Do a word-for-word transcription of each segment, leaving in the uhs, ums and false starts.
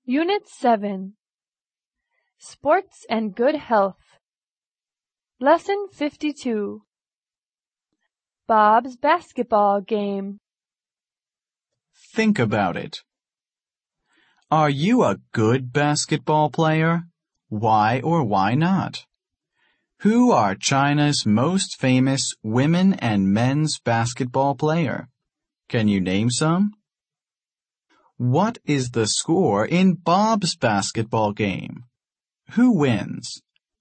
Unit seven. Sports and Good Health. Lesson fifty-two. Bob's basketball game. Think about it. Are you a good basketball player? Why or why not? Who are China's most famous women and men's basketball player? Can you name some? What is the score in Bob's basketball game? Who wins?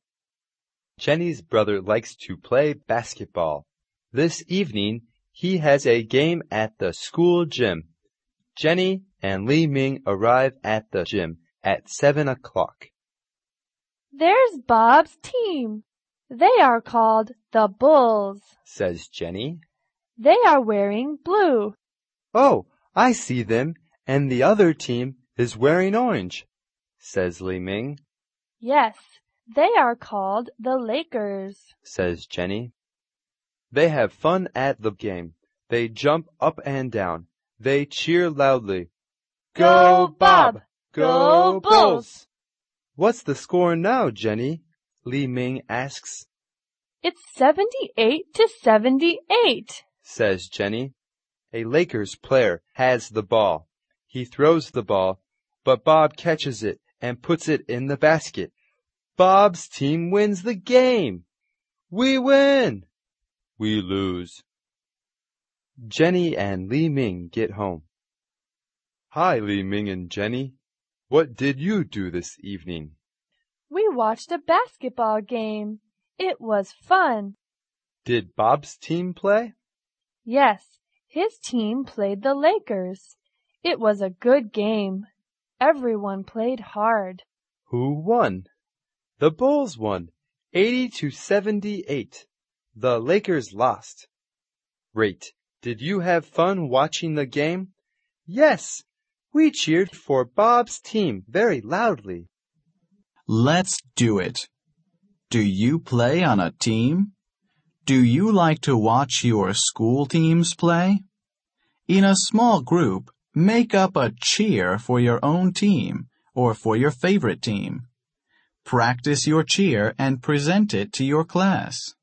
Jenny's brother likes to play basketball. This evening, he has a game at the school gym. Jenny and Li Ming arrive at the gym at seven o'clock. There's Bob's team. They are called the Bulls, says Jenny. They are wearing blue. Oh, I see them, and the other team is wearing orange, says Li Ming. Yes, they are called the Lakers, says Jenny. They have fun at the game. They jump up and down. They cheer loudly. Go, Bob! Go, Bulls! What's the score now, Jenny? Li Ming asks. It's seventy-eight to seventy-eight, says Jenny. A Lakers player has the ball. He throws the ball, but Bob catches it and puts it in the basket. Bob's team wins the game. We win. We lose. Jenny and Li Ming get home. Hi, Li Ming and Jenny. What did you do this evening? We watched a basketball game. It was fun. Did Bob's team play? Yes, his team played the Lakers. It was a good game. Everyone played hard. Who won? The Bulls won, eighty to seventy-eight. The Lakers lost. Great. Did you have fun watching the game? Yes, we cheered for Bob's team very loudly. Let's do it. Do you play on a team? Do you like to watch your school teams play? In a small group, make up a cheer for your own team or for your favorite team. Practice your cheer and present it to your class.